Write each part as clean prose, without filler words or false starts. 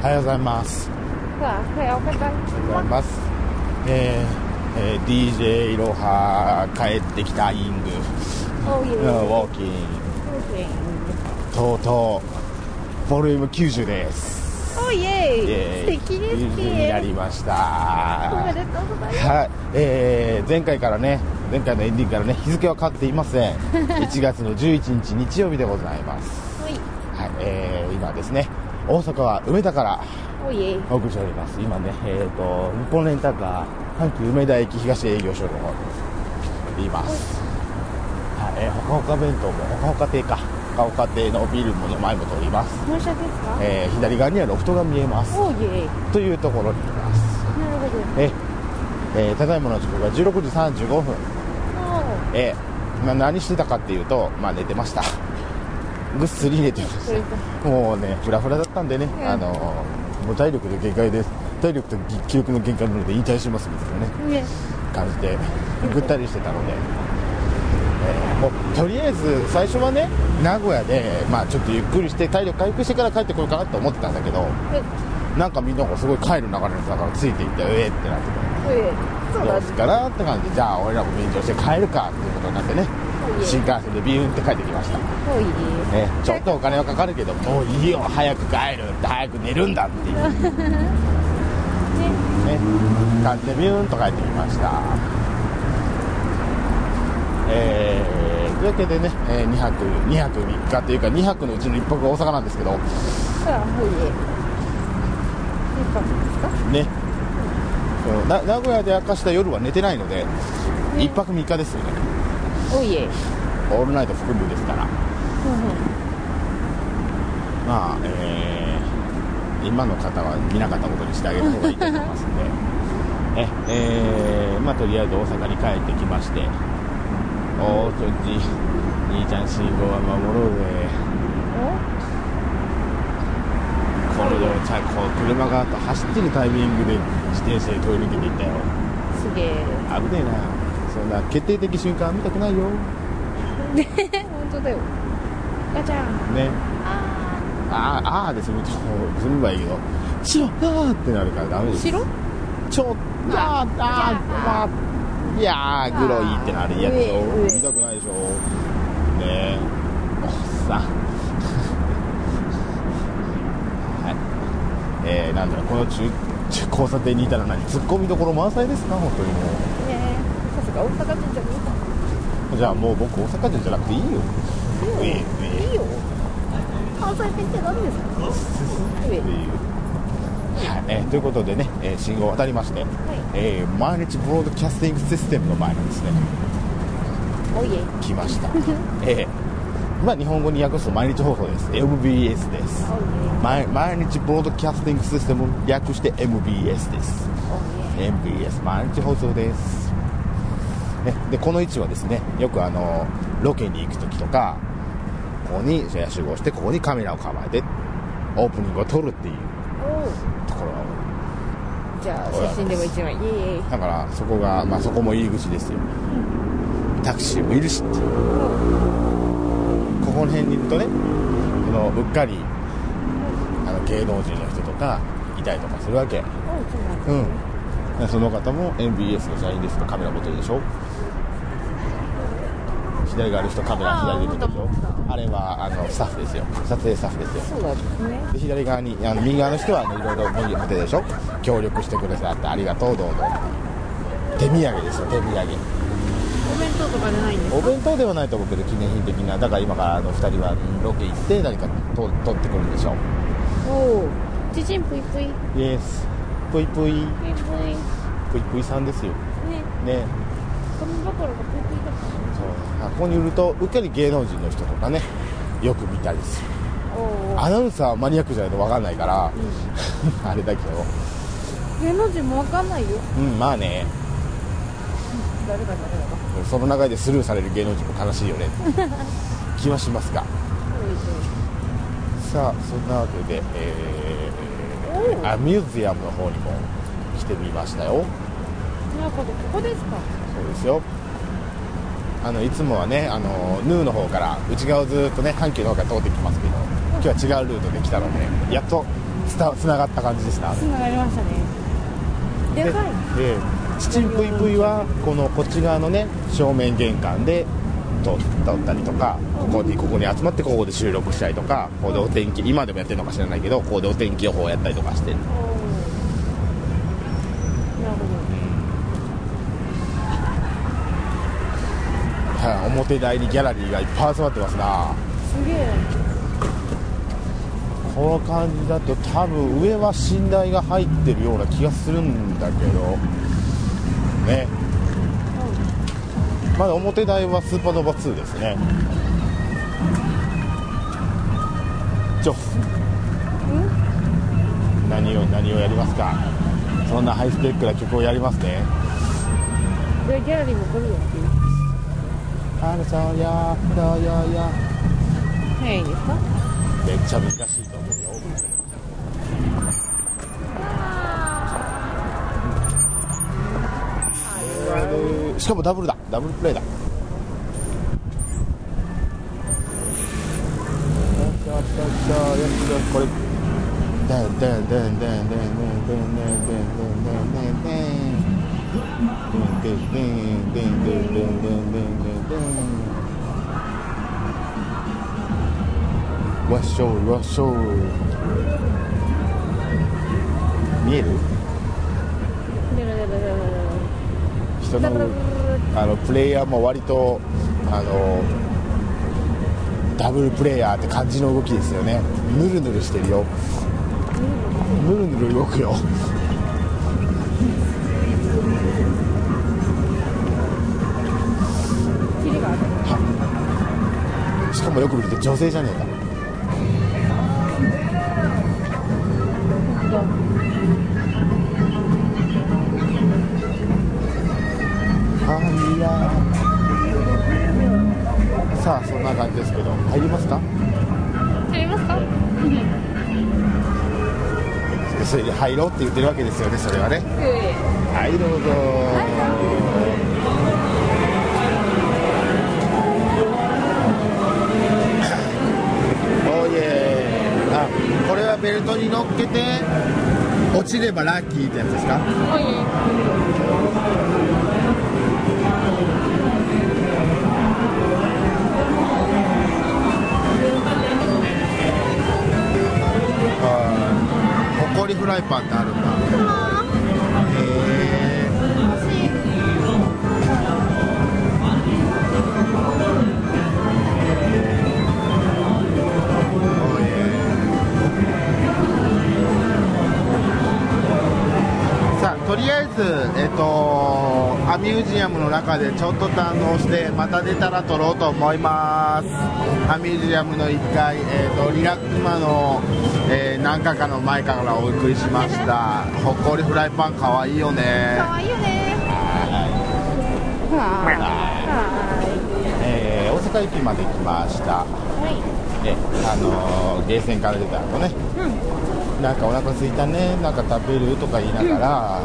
はようございます。 おはようございます。 DJ いろは帰ってきたイング、ウォーキング、とうとうボリューム90です。 おイエーイ、素敵ですね。 90になりました。 おめでとうございます。 はい、前回のエンディングからね、日付は変わっていません。1月の11日日曜日でございます。はい、今ですね、大阪は梅田からお送りしております。今ね、日本レンタカー阪急梅田駅東営業所の方にいます。はい、ほかほか弁当もほかほか亭か、ほかほか亭のビルの前も通ります。 納車ですか？ 左側にはロフトが見えます。というところにいます。 なるほど。 ただいまの時刻が16時35分。何してたかっていうと、寝てました。ぐっすり寝てました。もうね、フラフラだったんでね、もう体力の限界です。体力と記録の限界なので引退しますみたいなね、感じでぐったりしてたので、もうとりあえず最初はね、名古屋でちょっとゆっくりして体力回復してから帰ってこようかなと思ってたんだけど、なんかみんながすごい帰る流れだからついていってってなってて、どうすかなって感じで、じゃあ俺らも便乗して帰るかっていうことになってね、新幹線でビューンって帰ってきました。ちょっとお金はかかるけど、もういいよ、早く帰るって早く寝るんだっていう感じでビューンと帰ってきました。というわけでね、2泊3日というか2泊のうちの1泊が大阪なんですけど、ね、名古屋で明かした夜は寝てないので、1泊3日ですよね。オールナイト含むですから、今の方は見なかったことにしてあげる方がいいと思いますんでとりあえず大阪に帰ってきまして、おーちょっち兄ちゃん信号は守ろうぜ。これでちゃんと車が走ってるタイミングで自転車で通り抜けていったよ。 すげえ危ねえな。そんな決定的瞬間見たくないよ。 本当だよ。ガチャンね。あーで済むばいいけど、チローってなるからダメです。 白ちょいやーグロいってなるやつを見たくないでしょねえ、おっさんはい、なんだろう、この交差点にいたらツッコミどころ満載ですか、本当にもう。 さすが大阪人じゃねえか。 じゃあもう僕大阪人じゃなくていいよ。 いいよ。関西弁って何ですか？ ということでね、信号を渡りまして、毎日ブロードキャスティングシステムの前にですね、来ました。日本語に訳すと毎日放送です。 MBS です。毎日ブロードキャスティングシステムを略して MBS です。MBS 毎日放送です。でこの位置はですね、よくロケに行く時とか、ここに集合してここにカメラを構えてオープニングを撮るっていうところ。 じゃあ写真でも一枚。 だからそこがそこも入り口ですよ。タクシーもいるしっていう。ここの辺にいるとね、うっかり芸能人の人とかいたりとかするわけ。その方も MBS の社員ですとカメラ持ってるでしょ。左側の人カメラ左で見てるでしょ。あれはスタッフですよ。撮影スタッフですよ。 そうなんですね。 で左側に右側の人はいろいろ持ってるでしょ。協力してくださってありがとう、どうぞ。手土産ですよ、手土産。 お弁当とかじゃないんですか？ お弁当ではないと思うけど記念品的な。だから今から2人はロケ行って何か撮ってくるんでしょう。 チチンプイプイ。 イエスプイプイプイプイさんですよね。 紙袋がプイプイだから。 そう、ここにいるとうっかり芸能人の人とかね、よく見たりする。アナウンサーはマニアックじゃないと分かんないから、あれだけど芸能人も分かんないよ。 ね。 誰だその中でスルーされる芸能人も悲しいよね気はしますが、さあそんなわけで、ミュージアムの方にも来てみましたよ。 ここですか？ そうですよ。いつもはね、ヌーの方から内側をずっとね、阪急の方から通ってきますけど、今日は違うルートで来たので、やっとつながった感じでした。 つながりましたね。でかい。 チチンプイプイはこっち側のね正面玄関で撮ったりとか、ここに集まってここで収録したりとか、ここでお天気、今でもやってるのか知らないけど、ここでお天気予報やったりとかしてる。 なるほど。 はい、表台にギャラリーがいっぱい集まってますな。 すげえ。 この感じだと多分上は寝台が入ってるような気がするんだけどね。まだ表台はスーパーノヴァ2ですね。何をやりますか。そんなハイスペックな曲をやりますね。 でギャラリーも来るよっていう。 そうやどうよよ。 早いですか。 めっちゃ難しいと思うよ。しかもダブルプレイだ。これわっしょいわっしょい。見える？人のプレイヤーも割とダブルプレイヤーって感じの動きですよね。ヌルヌルしてるよ。ヌルヌル動くよ。しかもよく見ると女性じゃねえか。さあそんな感じですけど、入りますか？ 入りますか？ それで入ろうって言ってるわけですよね、それはね。はい、どうぞ。おいえ。あ、これはベルトに乗っけて落ちればラッキーってやつですか？ おいえ。 ホコリフライパンってあるんだ。さあとりあえずアミュージアムの中でちょっと堪能してまた出たら撮ろうと思います。アミュージアムの1階、リラックマの、何回かの前からお送りしました。ほっこりフライパンかわいいよね。 かわいいよね。 大阪駅まで来ました。ゲーセンから出た後ね、なんかお腹空いたね、なんか食べるとか言いながら、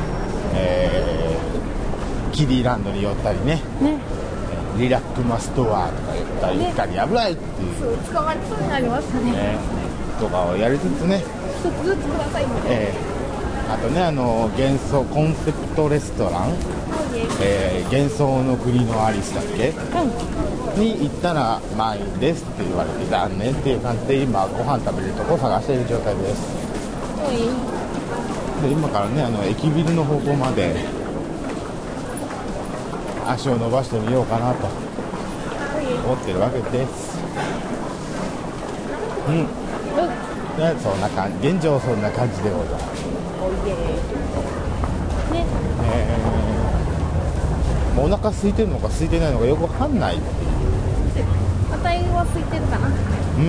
キディランドに寄ったりね、リラックマストアとか言ったり、一回危ないっていう、 そう捕まりそうになりましたね。 とかをやりつつね、 一つずつくださいみたいな。 あとね、幻想コンセプトレストラン、幻想の国のアリスだっけ、に行ったら満員ですって言われて残念っていう感じで今ご飯食べるとこを探している状態です。で今からね駅ビルの方向まで足を伸ばしてみようかなと思ってるわけです。そんな感じ、現状そんな感じでございます。もうお腹空いてるのか空いてないのかよくわかんないっていう。 値は空いてるかな。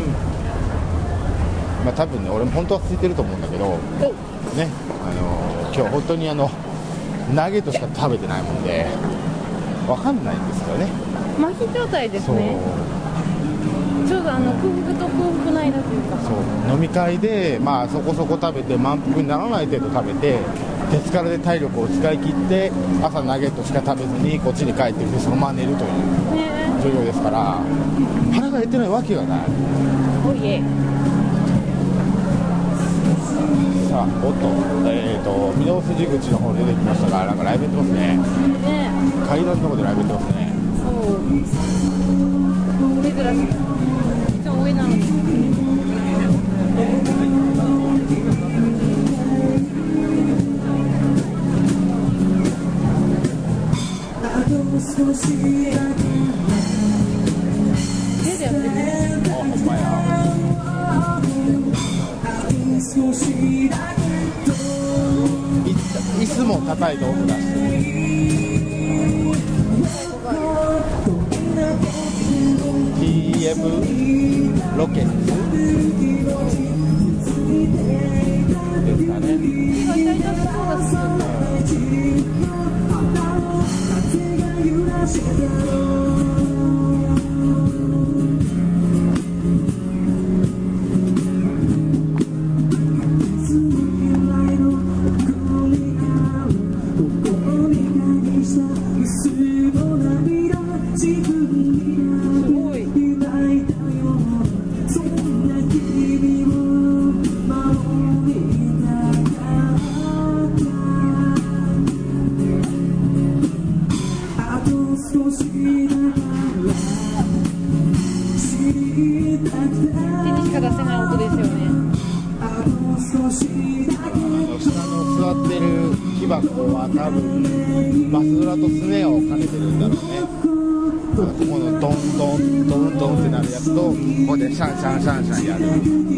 まあ多分ね、俺も本当は空いてると思うんだけどね、今日本当にナゲットしか食べてないもんでわかんないんですよね。 麻痺状態ですね。ちょうど空腹と空腹の間というか、 そう飲み会でまあそこそこ食べて満腹にならない程度食べて鉄からで体力を使い切って朝ナゲットしか食べずにこっちに帰ってきてそのまま寝るという状況ですから、腹が減ってないわけがない。 あ、おっと、御堂筋口の方出てきましたが、なんかライブやってますね。 ね。 階段のとこでライブやってますね。 そう。珍しい。いつも上なのに。手でやってる。 あ、ほんまや。椅子も叩いて音出してる。TM ロケッツですかね。 手が痛いなそうだし。手にしか出せない音ですよね。 下の座ってる木箱は多分マスドラとスネアを兼ねてるんだろうね。ここのドンドンドンドンってなるやつと、ここでシャンシャンシャンシャンやる。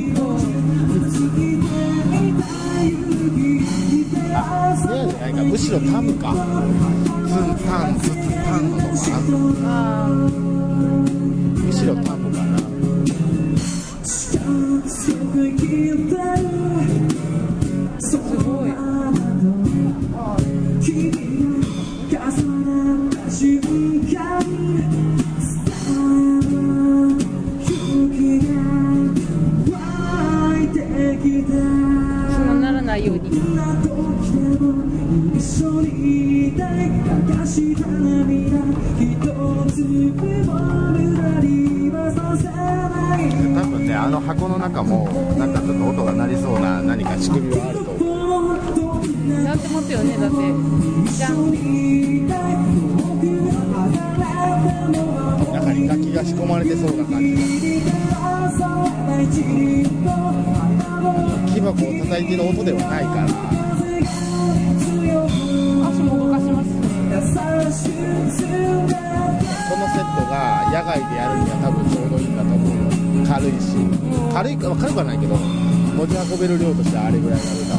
あ、スネアじゃないか、むしろタムか。ツンタンツツタンのかな。むしろタムかな。 すごい。そうならないように。 多分ね、あの箱の中もなんかちょっと音が鳴りそうな何か仕組みはあると思う。 なってますよね、だって。じゃん。 中に楽器が仕込まれてそうな感じが。木箱を叩いてる音ではないから。 足も動かしますね。 このセットが野外でやるには多分ちょうどいいんだと思うよ。軽いし、軽くはないけど持ち運べる量としてはあれぐらいの歌。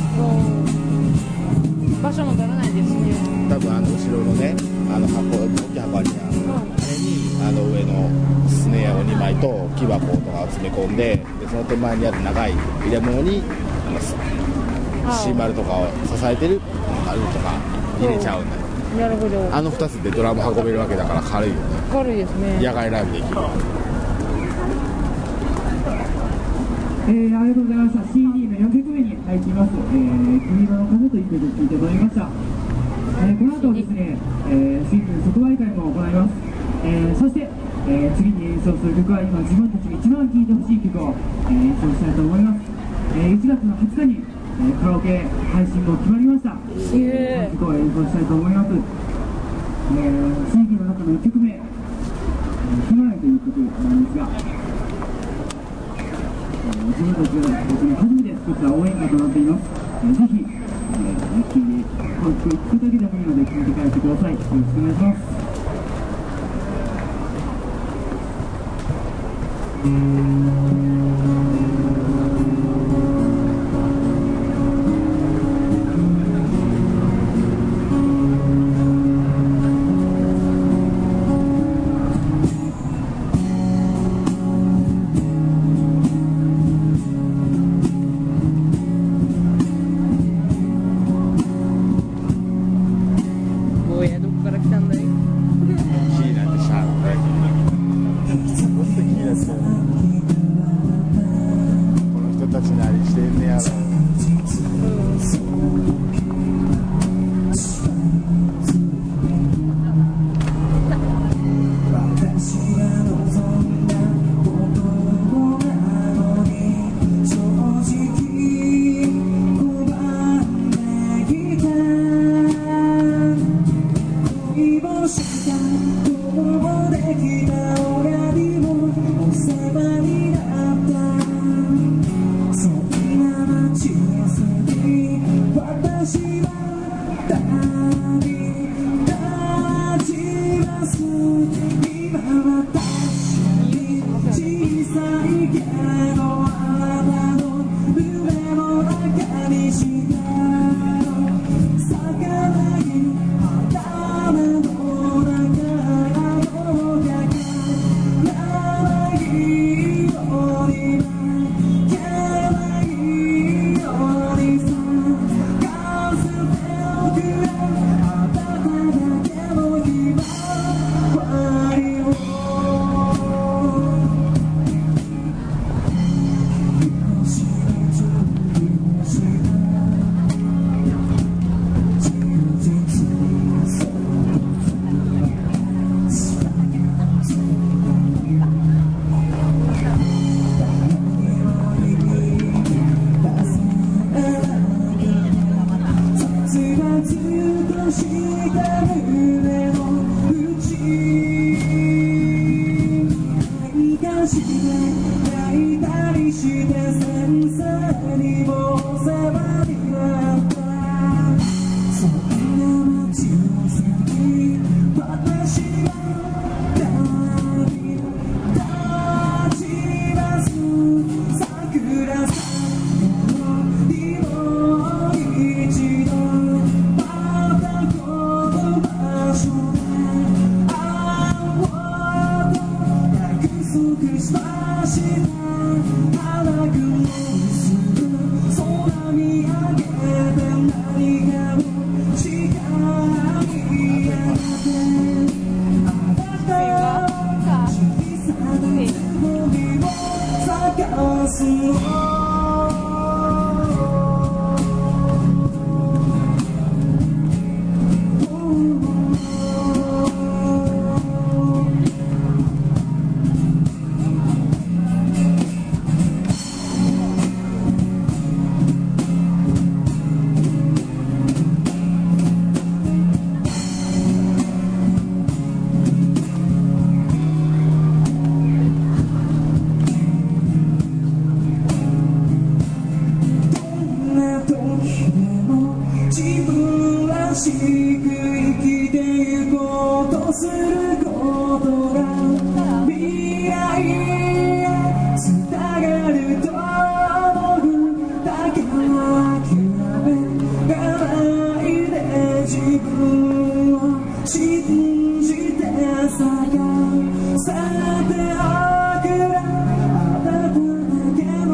場所も取らないですね。 多分あの後ろのね、あの箱、大きい箱あるじゃん。あれにあの上のスネアを2枚と木箱とかを詰め込んで、その手前にある長い入れ物にシンバルとかを支えてるあるとか入れちゃうんだよ。 なるほど。 あの2つでドラム運べるわけだから軽いよね。 軽いですね。 野外ライブできる。 ありがとうございました。 CD の4曲目に入っています、君色の風という曲を聴いてもらいました。この後ですね、シングル即売会も行います。そして、次に演奏する曲は今自分たちが一番聴いてほしい曲を、演奏したいと思います。1月の20日に、カラオケ配信も決まりました。曲を演奏したいと思います。CD の中の1曲目「ひまわり」という曲なんですが、自分たちが初めて作った応援歌となっています。ぜひ、この曲を聴くだけでもいいので聴いて帰ってください。よろしくお願いします。 どこから来たんだい。 気になってしゃあないね。すごい気になってる。この人たち何してんねやろ。 して先生にもお世話になったそんな街を過ぎ私は旅立ちます桜さんにも一度またこの場所で会おうと約束しました花雲にすぐ空見上げて何かを誓い合ってあなた小さなつぼみを咲かすの自分らしく生きてゆこうとすることが未来へつながると思うだから諦めがないで自分を信じて探せておくれあなただけの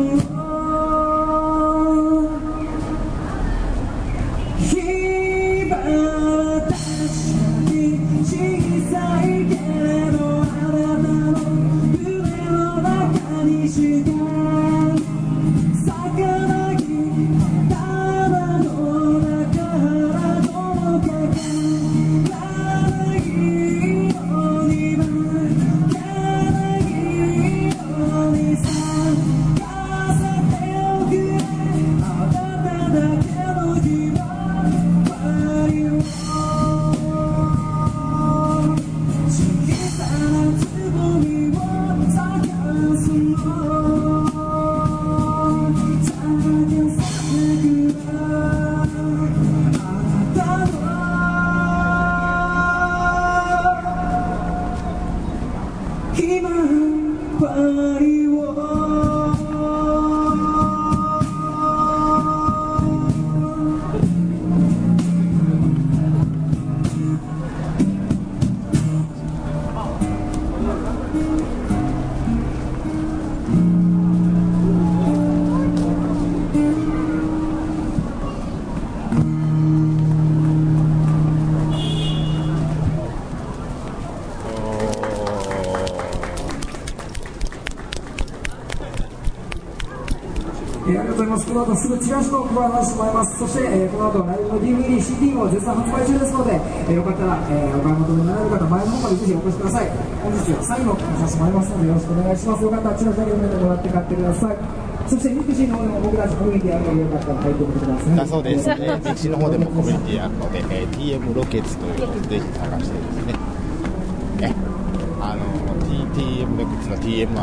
ありがとうございます。この後すぐチラシの配らせてもらいます。そして、この後ライブの DVD、CD も絶賛発売中ですので、よかったら、お買い求めになられる方、前の方までぜひお越しください。本日サインもさせてもらいますので、よろしくお願いします。よかったらチラシだけ読めてもらって買ってください。そしてミクシーの方でも僕たちコミュニティあるので、よかったら入ってみてください。 だそうですね。ミクシーの方でもコミュニティあるので、TM ロケツというのをぜひ探してですね。TM ロケツの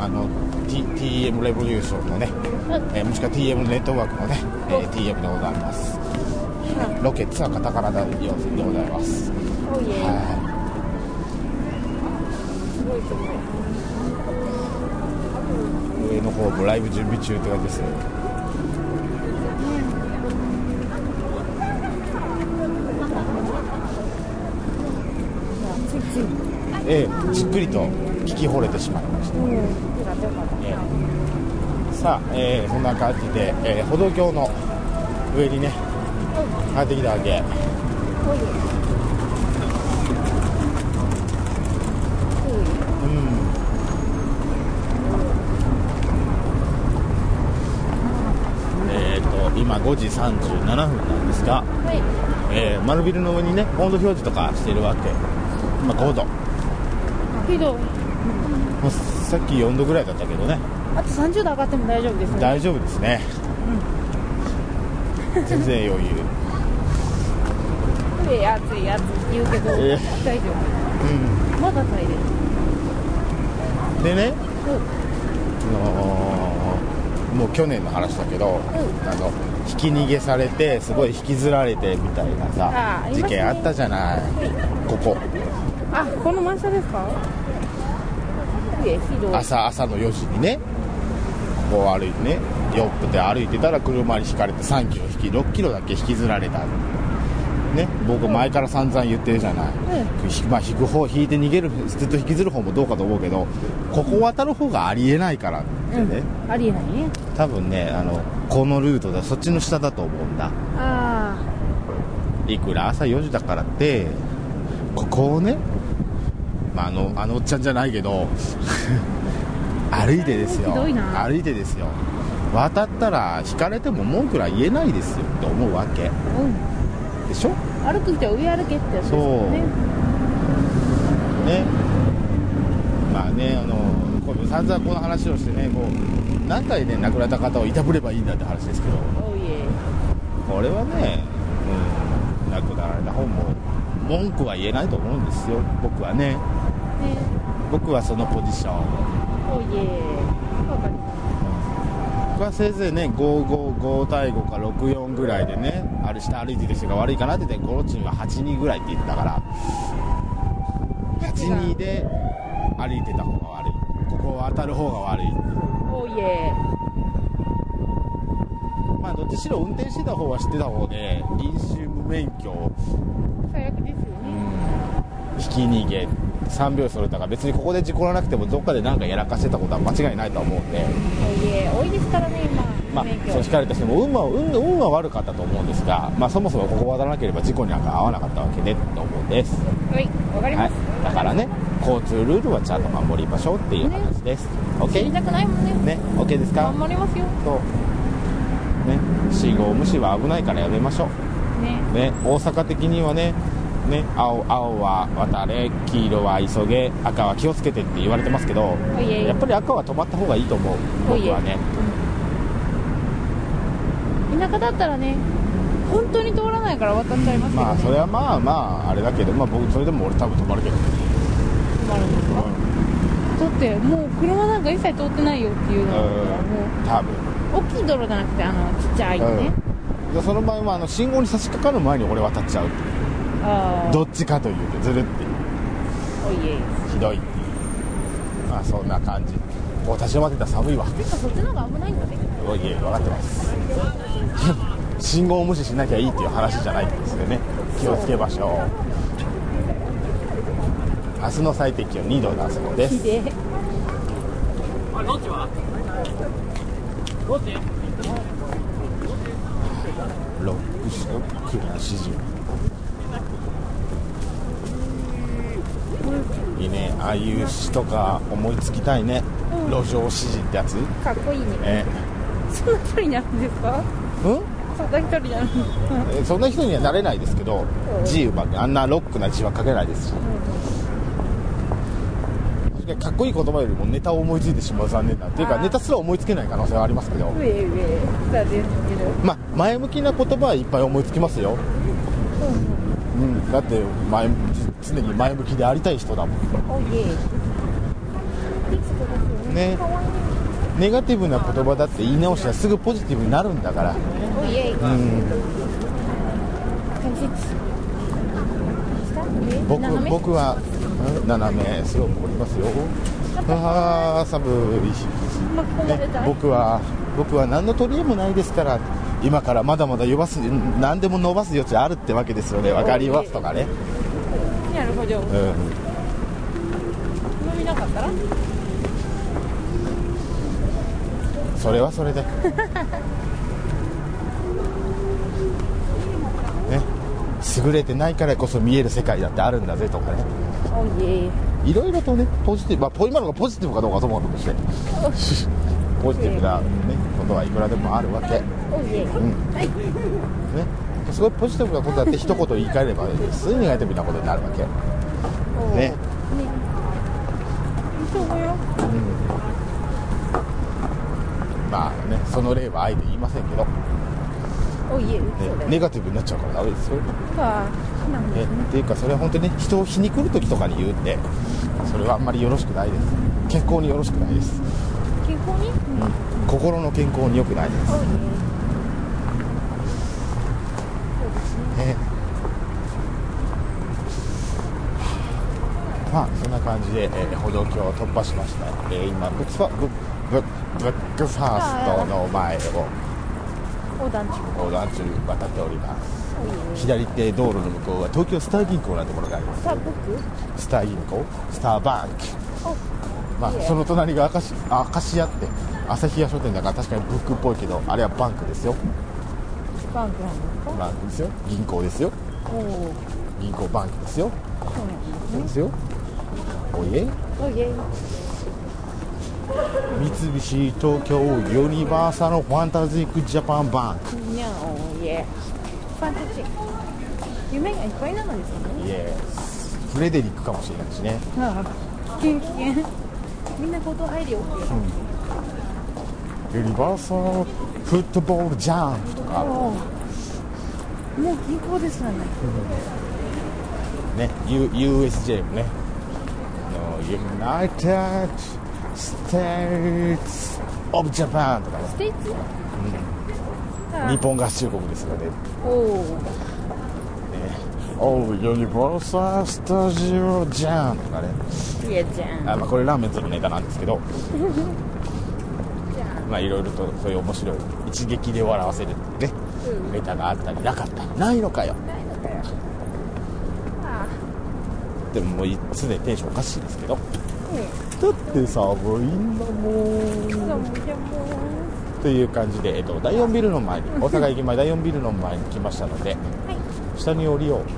TM レボリューションのね、もしくは TM ネットワークのね、TM でございます。ロケツはカタカナでございます。上の方もライブ準備中って感じですよ。じっくりと聞き惚れてしまいました。さあ、そんな感じで、歩道橋の上にね帰ってきたわけ。今5時37分なんですが、丸ビルの上にね温度表示とかしてるわけ。今5度。さっき4度ぐらいだったけどね。 あと30度上がっても大丈夫ですね。 大丈夫ですね。全然余裕。 暑い言うけど、大丈夫。まだ耐えれる。 でね、 もう去年の話だけど、ひき逃げされてすごい引きずられてみたいなさ、事件あったじゃない、こここの真下ですか？ 朝の4時にね、ここを歩いてね、よっぷで歩いてたら車にひかれて3キロ6キロだけ引きずられたね。僕前から散々言ってるじゃない、まあ引く方引いて逃げる、ずっと引きずる方もどうかと思うけど、ここ渡る方がありえないからってね、 ありえないね。 多分ね、このルートだ、そっちの下だと思うんだ。いくら朝4時だからってここをね、まあ、あのおっちゃんじゃないけど歩いてですよ、歩いてですよ、渡ったら引かれても文句は言えないですよって思うわけ、でしょ。 歩く人は上歩けってやつですよね。 ね、まあね、これ散々この話をしてね、もう何回ね亡くなった方をいたぶればいいんだって話ですけど、これはね、亡くなられた方も文句は言えないと思うんですよ、僕はね。僕はそのポジション。僕はせいぜいね、5対5か64ぐらいでね、下歩いてる人が悪いかなって言って、ゴロチンは82ぐらいって言ってたから、82で歩いてた方が悪い、ここを渡る方が悪い。まあどっちしろ運転してた方は知ってた方で、飲酒無免許、 最悪ですよね。 ひき逃げ、3秒それたから、別にここで事故らなくてもどっかで何かやらかしてたことは間違いないと思うんで、 多いですからね今。 まあ、そう引かれた人も運は悪かったと思うんですが、まあ、そもそもここを渡らなければ事故になんか合わなかったわけでと思うんです。 はい、わかります、 だからね、交通ルールはちゃんと守りましょうっていう話です、OK？ 知りたくないもんね。 ね、OK ですか？ 守りますよ。 そうね、信号無視は危ないからやめましょうね。大阪的にはね、青は渡れ、黄色は急げ、赤は気をつけてって言われてますけど、やっぱり赤は止まった方がいいと思う、僕はね。 田舎だったらね、本当に通らないから渡っちゃいますけどね。 まあそれはまああれだけど、まあ僕それでも俺多分止まるけど。 止まるんですか？だってもう車なんか一切通ってないよっていうのはもう多分大きい道路じゃなくてちっちゃいね。 その場合は信号に差し掛かる前に俺渡っちゃう。どっちかというとずるってひどいっていう、まあそんな感じ。私の待ってたら寒いわ。 てかそっちの方が危ないんだね。 おいえ、分かってます信号を無視しなきゃいいっていう話じゃないんですよね。気をつけましょう。明日の最低気温2度だそうです。 どっちはどっちロックな指示いいね。ああいう詩とか思いつきたいね、路上指示ってやつかっこいいね。そんな人になるんですか？そんな人になるんですか？ そんな人にはなれないですけど、字うまくあんなロックな字は書けないですし、かっこいい言葉よりもネタを思いついてしまう残念だっていうか、ネタすら思いつけない可能性はありますけど、まあ前向きな言葉はいっぱい思いつきますよ。だって常に前向きでありたい人だもんね。ネガティブな言葉だって言い直したらすぐポジティブになるんだから。僕は斜めスロープ降りますよ。寒い、僕は何の取り柄もないですから、今からまだまだ何でも伸ばす余地あるってわけですよね。わかりますとかね。 なるほど。飲みなかったらそれはそれでね、優れてないからこそ見える世界だってあるんだぜとかね、いろいろとね、ポジティブ、今のがポジティブかどうかと思うとしてポジティブな、ことはいくらでもあるわけ。すごいポジティブなことだって一言言い換えればすぐネガティブなことになるわけね。まあね、その例はあえて言いませんけど、ネガティブになっちゃうからダメですよ。っていうかそれは本当にね、人を皮肉る時とかに言うんで、それはあんまりよろしくないです。健康によろしくないです。 健康康に、 心の健康に良くないです。 そうですね。 ね、まあそんな感じで、歩道橋を突破しました。今ブックファーストの前を横断中渡っております。左手道路の向こうは東京スター銀行なところがあります。 スターブックスター銀行、スターバンク。まあその隣が明石屋って旭屋書店だから確かにブックっぽいけど、あれはバンクですよ。 バンクなんですか？ バンクですよ。銀行ですよ。銀行バンクですよ。そうですよ。おいえ。三菱東京ユニバーサルファンタジックジャパンバンク。 ファンタジック。夢がいっぱいなのですね。 イエス。フレデリックかもしれないしね。 危険。みんな行動入り OK。 ユニバーサルフットボールジャンプとか。 もう銀行ですよね。 ね、USJ もね。United States of Japan とかね。 ステイツ？ 日本合衆国ですよね。ユニバーサルスタジオジャンとかね。 いやじゃん。 まあこれラーメンズのネタなんですけど。まあいろいろとそういう面白い一撃で笑わせるっていうね、ネタがあったりなかったりないのかよ。でももう常にテンションおかしいですけど、だって寒いんだもんという感じで、第4ビルの前に大阪駅前第4ビルの前に来ましたので、下に降りよう。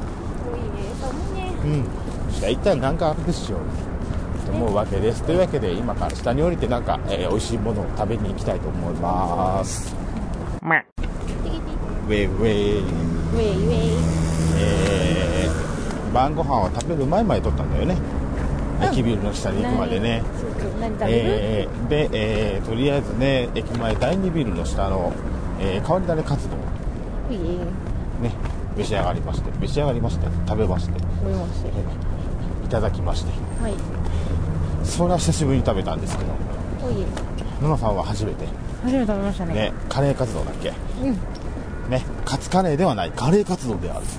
下行ったらなんかあるでしょうと思うわけです。というわけで今から下に降りてなんか、美味しいものを食べに行きたいと思います。ウェイウェイ晩ご飯は食べる前まで撮ったんだよね。駅ビルの下に行くまでね。で、とりあえずね、駅前第2ビルの下の、変わり種カツ丼ね、召し上がりまして食べまして、いただきまして、それは久しぶりに食べたんですけど、野々さんは初めて食べましたね。 カレーカツ丼だっけ、ね、カツカレーではないカレーカツ丼である。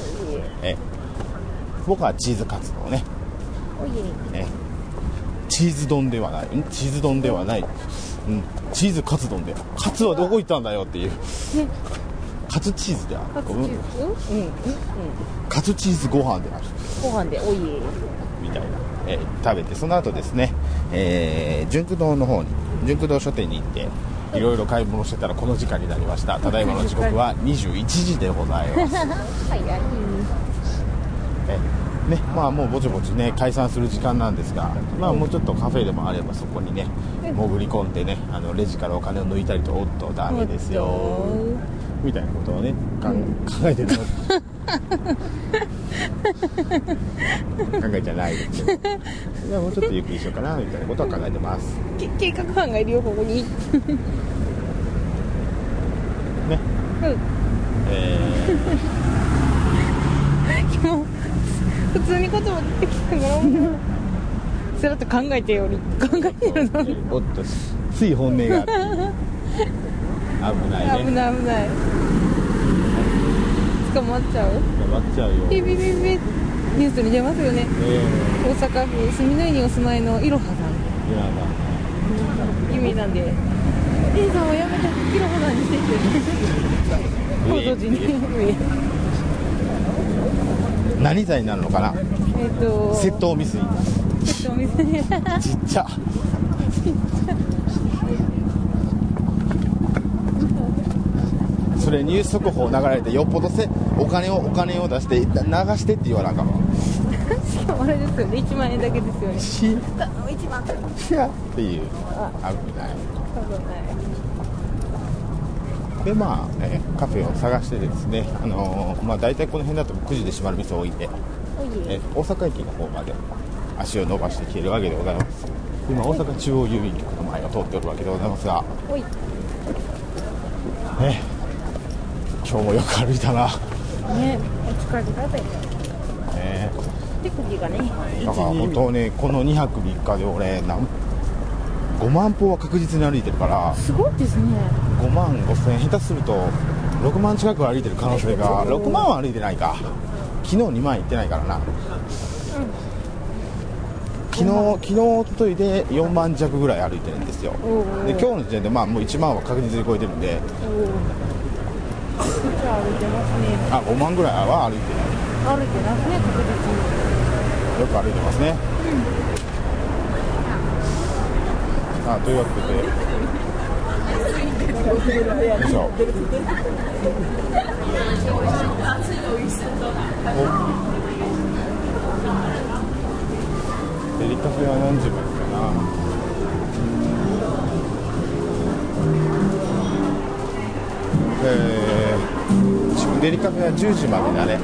僕はチーズカツ丼ね。チーズ丼ではない、チーズ丼ではない、チーズカツ丼で、カツはどこ行ったんだよっていう、カツチーズである。カツチーズご飯である。 ご飯でみたいな、食べて、その後ですね、純駆堂の方に、純駆堂書店に行っていろいろ買い物してたらこの時間になりました。ただいまの時刻は21時でございます。 早いね、まあもうぼちぼちね解散する時間なんですが、まあもうちょっとカフェでもあればそこにね潜り込んでね、レジからお金を抜いたりと、おっとダメですよみたいなことをね考えてる考えじゃないですけど、じゃあもうちょっとゆっくりしようかなみたいなことは考えてます。 計画班がいるよここにね、 普通に言葉出てきたからそれだって考えてより考えてるのにおっとつい本音があって危ないね。 危ない捕まっちゃうよ。ビビビビニュースに出ますよね、大阪府住之江にお住まいのいろはさん、有名なんで A さんはやめていろはさんにしてって報道陣に何罪になるのかな。窃盗未遂。ちっちゃ。それニュース速報流れてよっぽどお金を出して流してって言わなあかんわ。 しかもあれですよね、1万円だけですよね。1万っていう危ない。でまあ、カフェを探してですね、まあ、大体この辺だと9時で閉まる店多いんで、大阪駅の方まで足を伸ばしてきているわけでございます。今大阪中央郵便局の前を通っておるわけでございますが、今日もよく歩いたな。 ね、お疲れだぜ。手首がね。 だから本当ね、この2泊3日で俺5 5万歩は確実に歩いてるから、 すごいですね。 5万5千円、下手すると6万近く歩いてる可能性が、6万は歩いてないか、昨日2万行ってないからな、昨日おとといで4万弱ぐらい歩いてるんですよ。で今日の時点でもう1万は確実に超えてるんで、 歩いてますね。 5万ぐらいは歩いてる、 歩いてますね、確実に。 よく歩いてますね。というわけで、よいしょ。デリカフェは何時までかな。デリカフェは10時までだね。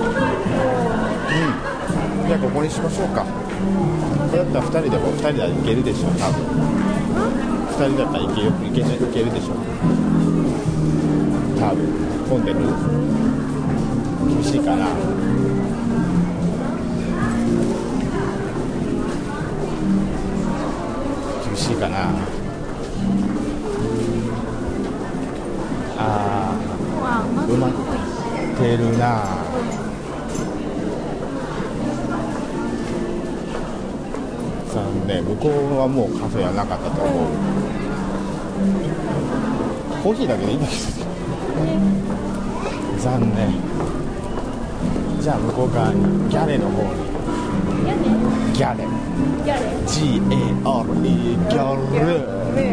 じゃあここにしましょうか。これだったら2人でも2人で行けるでしょう。多分2人だったら行けるでしょう。多分混んでる？厳しいかな。厳しいかな。埋まってるな。残念、向こうはもうカフェはなかったと思う。コーヒーだけでいいんだけど、残念。じゃあ向こう側にギャレの方に、ギャレ G-A-R-E ギャレ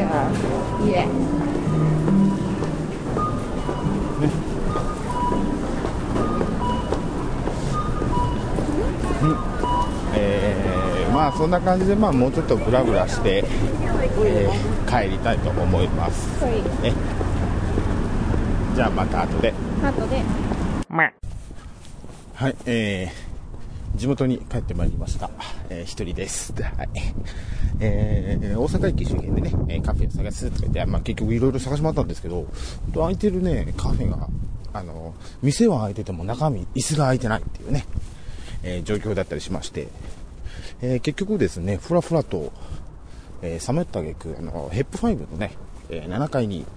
そんな感じで、もうちょっとブラブラして、帰りたいと思います。じゃあまた後で。はい、地元に帰ってまいりました。一人です。はい。大阪駅周辺でね、カフェを探すとか言って、結局いろいろ探し回ったんですけど、空いてるね、カフェが、店は空いてても中身、椅子が空いてないっていうね、状況だったりしまして、結局ですね、ふらふらと、さまよった挙句、ヘップ5のね、7階に、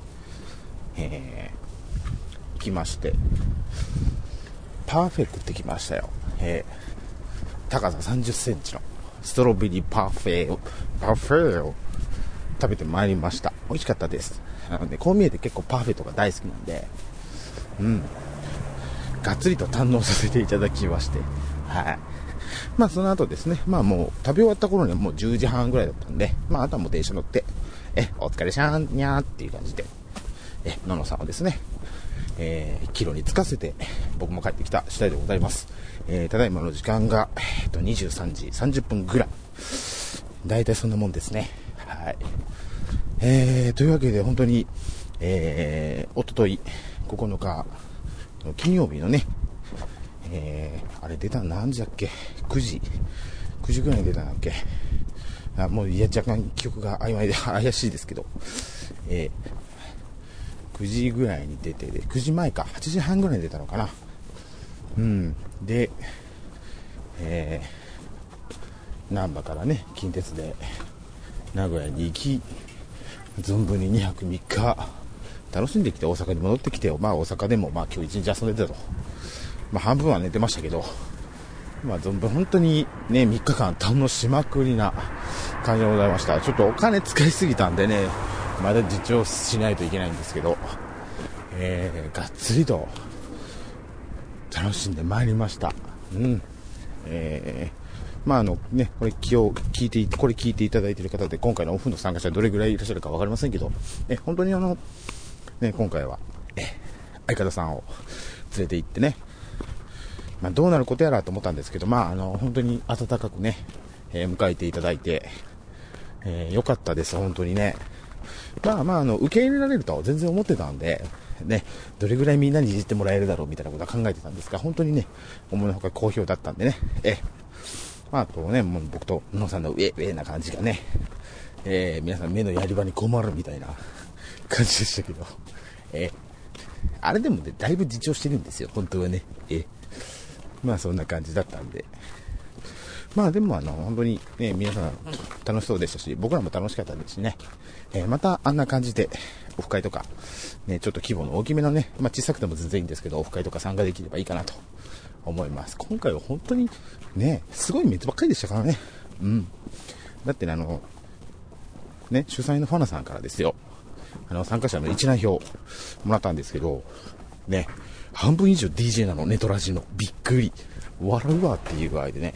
来まして、パーフェ食ってきましたよ。高さ30センチのストロベリーパフェを食べてまいりました。美味しかったです。こう見えて結構パフェとか大好きなんで、がっつりと堪能させていただきまして、はい。その後ですね、もう食べ終わった頃にはもう10時半ぐらいだったんで、あとはもう電車乗って、お疲れしゃーにゃーっていう感じで、ののさんをですね、帰路につかせて、僕も帰ってきた次第でございます。ただいまの時間が、23時30分ぐらい。だいたいそんなもんですね。はい。というわけで本当に、おととい9日の金曜日のね、あれ出たの何時だっけ、9時ぐらいに出たんだっけ、もう若干記憶が曖昧で怪しいですけど、9時ぐらいに出て、9時前か8時半ぐらいに出たのかな。で、難波からね近鉄で名古屋に行き、存分に2泊3日楽しんできて大阪に戻ってきて、大阪でも今日一日遊んでたと。半分は寝てましたけど、存分本当にね、3日間堪能しまくりな感じでございました。ちょっとお金使いすぎたんでね、まだ自重しないといけないんですけど、がっつりと楽しんでまいりました。これ聞いていただいている方で、今回のオフの参加者どれぐらいいらっしゃるか分かりませんけど、本当に今回は、相方さんを連れて行ってね、どうなることやらと思ったんですけど、本当に温かくね、迎えていただいて、良かったです、本当にね。受け入れられるとは全然思ってたんで、ね、どれぐらいみんなにいじってもらえるだろうみたいなことは考えてたんですが、本当にね、思いのほか好評だったんでね、あとね、もう僕と野さんのウェな感じがね、皆さん目のやり場に困るみたいな感じでしたけど、あれでもね、だいぶ自重してるんですよ、本当はね。そんな感じだったんで、でも本当にね、皆さん楽しそうでしたし、僕らも楽しかったですしね、またあんな感じでオフ会とか、ね、ちょっと規模の大きめのね、小さくても全然いいんですけど、オフ会とか参加できればいいかなと思います。今回は本当にね、すごいメンツばっかりでしたからね。だってね、主催のファナさんからですよ、参加者の一覧表もらったんですけど、ね、半分以上 DJ なの、ネトラジの。びっくり。笑うわっていう具合でね。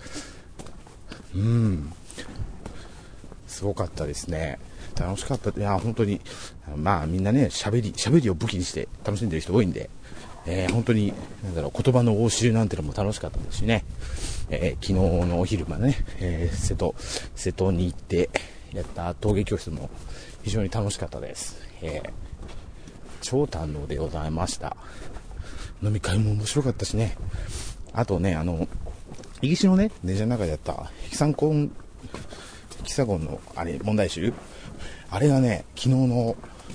すごかったですね。楽しかった。いや、本当に、みんなね、喋りを武器にして楽しんでる人多いんで、本当に、言葉の応酬なんてのも楽しかったですしね。昨日のお昼間ね、瀬戸に行ってやった陶芸教室も非常に楽しかったです。超堪能でございました。飲み会も面白かったしね。あとね、イギリスのね、電車の中でやったヘキサゴンの問題集、あれがね、昨日の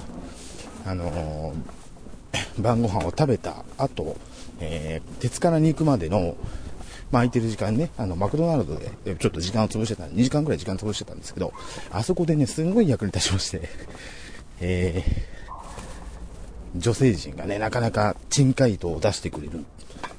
晩ご飯を食べた後、鉄からに行くまでの、空いてる時間ね、マクドナルドでちょっと時間を潰してた、2時間くらい時間潰してたんですけど、あそこでね、すんごい役に立ちまして、女性陣がね、なかなか珍回答を出してくれる、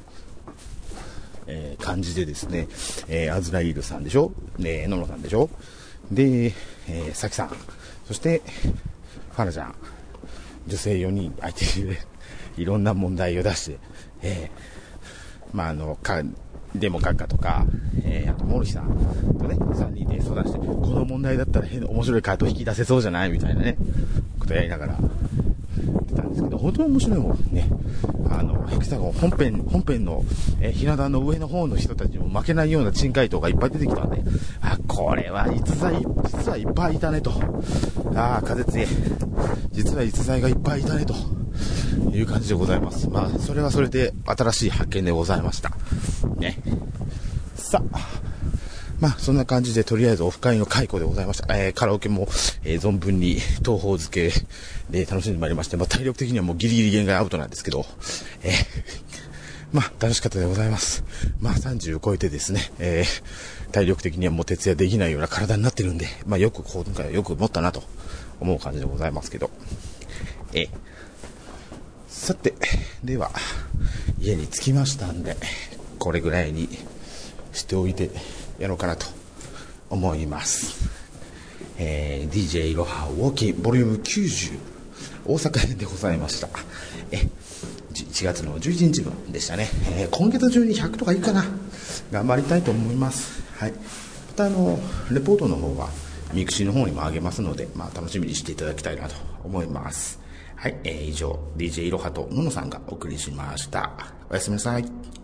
感じでですね、アズライールさんでしょ、ノノさんでしょ、で、サキさん、そしてファナちゃん、女性4人相手にいろんな問題を出して、デモ閣下とか、あとモルヒさんとね、3人で相談して、この問題だったら面白い回答引き出せそうじゃないみたいなね、ことやりながら出たんですけど、本当に面白いもんね。ヘキサゴン本編の、ひな壇の上の方の人たちも負けないような珍回答がいっぱい出てきたんで、これは実はいっぱいいたねと。風強い。実は逸材がいっぱいいたねという感じでございます。それはそれで新しい発見でございました。ね。さあ、そんな感じでとりあえずオフ会の解雇でございました。カラオケも、存分に東方漬けで楽しんでまいりまして、体力的にはもうギリギリ限界アウトなんですけど、楽しかったでございます。30を超えてですね、体力的にはもう徹夜できないような体になってるんで、今回はよく持ったなと思う感じでございますけど、さて、では家に着きましたんで、これぐらいにしておいてやろうかなと思います。DJ いろはウォーキンボリューム90大阪編でございました。1月の11日分でしたね。今月中に100とかいいかな、頑張りたいと思います。はい。またレポートの方はミクシーの方にも上げますので、楽しみにしていただきたいなと思います。はい。以上 DJ いろはとののさんがお送りしました。おやすみなさい。